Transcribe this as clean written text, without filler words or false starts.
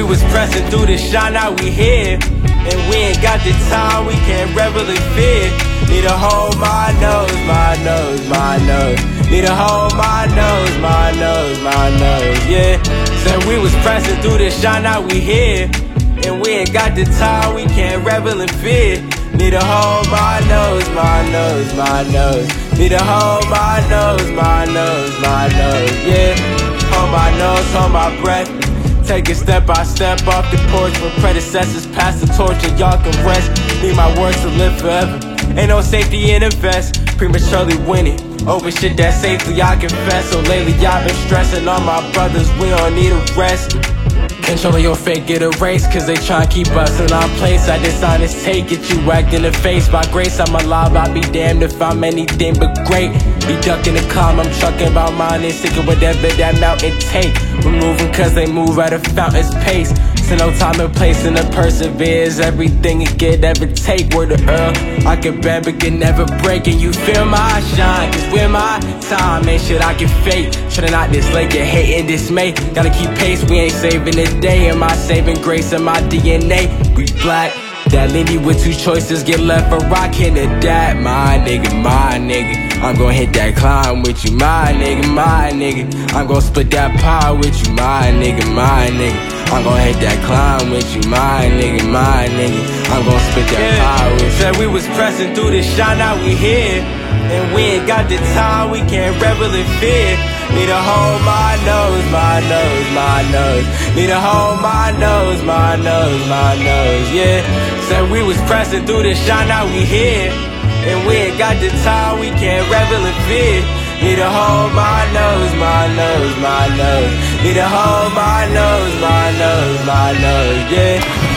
we was pressing through the shine, now we here. And we ain't got the time, we can't revel in fear. Need to hold my nose, my nose, my nose. Need to hold my nose, my nose, my nose, yeah. Said we was pressing through the shine, now we here. And we ain't got the time, we can't revel in fear. Need to hold my nose, my nose, my nose. Need to hold my nose, my nose, my nose, yeah. Hold my nose, hold my breath. Take it step by step off the porch. When predecessors pass the torch and y'all can rest. Need my words to live forever. Ain't no safety in the vest. Prematurely winning over shit that safely I confess. So lately I've been stressing on my brothers, we don't need a rest. Controlling your fate, get erased, cause they tryna keep us in our place. I dishonest take it, you whacked in the face. By grace I'm alive, I'll be damned if I'm anything but great. Be ducking the calm, I'm trucking about mine and sticking whatever that mountain take. We're moving cause they move at a fountain's pace. So no time and place in the perseveres. Everything it could ever take. Word to Earl, I can bend but can never break. And you feel my shine, cause with my time ain't shit I can fake. Shoulda not this late, get hate and dismay. Gotta keep pace, we ain't saving the day. Am I saving grace in my DNA? We black, that leave me with two choices. Get left or rockin' or that. My nigga, my nigga. I'm gon' hit that climb with you, my nigga, my nigga. I'm gon' split that pie with you, my nigga, my nigga. I'm gon' hit that climb with you, my nigga, my nigga. I'm gon' split that pie with you. Said we was pressing through the shine, now we here. And we ain't got the time, we can't revel in fear. Need to hold my nose, my nose, my nose. Need to hold my nose, my nose, my nose, yeah. Said we was pressing through the shine, now we here. And we ain't got the time, we can't revel in fear. Need to hold my nose, my nose, my nose. Need to hold my nose, my nose, my nose, yeah.